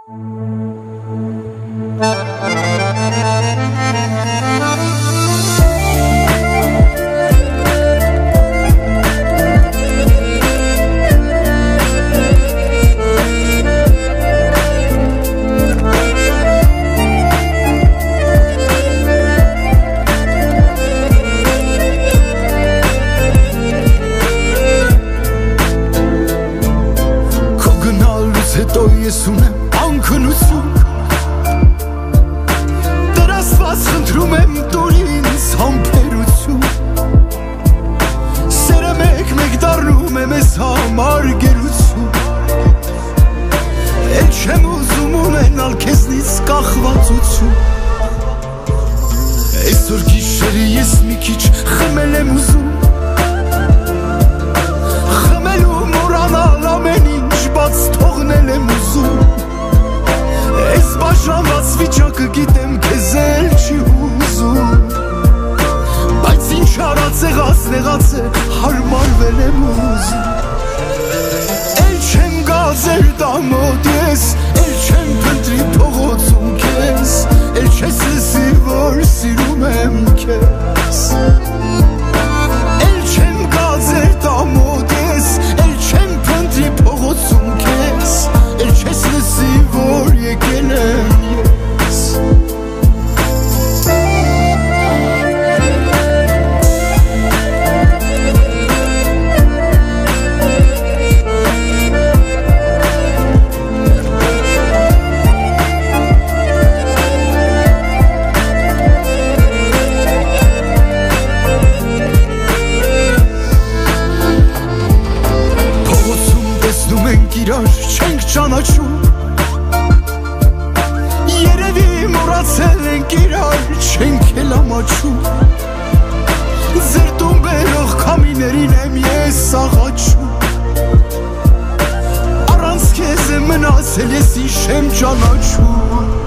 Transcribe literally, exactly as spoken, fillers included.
Հետո ես ունեմ անքնություն Տեր Աստված խնդրում եմ տուր ինձ համբերություն Սերը մեկ-մեկ դառնում է մեզ համար գերություն Էլ չեմ ուզում ունենալ քեզնից կախվածություն Այսօր գիշերը ես մի քիչ խմել եմ ուզում Խմելու մոռանալ ամեն ինչ բաց թողնել եմ ուզում Այս բաժանված վիճակը գիտեմ քեզ էլ չի ուզում Բայց ինչ արած եղած նեղած է հարմարվել եմ ուզում Էլ չեմ գա ձեր տամոտ ես Էլ չեմ փնտրի փողոցում քեզ Էլ չես լսի որ սիրում եմ քեզ Էլ չեմ գա ձեր տամոտ ես Էլ չեմ փնտրի փողոցում քեզ Էլ չես լսի որ եկել եմ ես իրար չենք ճանաչում Երևի մոռացել ենք իրար չենք էլ ամաչում Ձեր տուն բերող քամիներին եմ ես աղաչում Առանց քեզ եմ մնացել ես ինչ եմ ճանաչում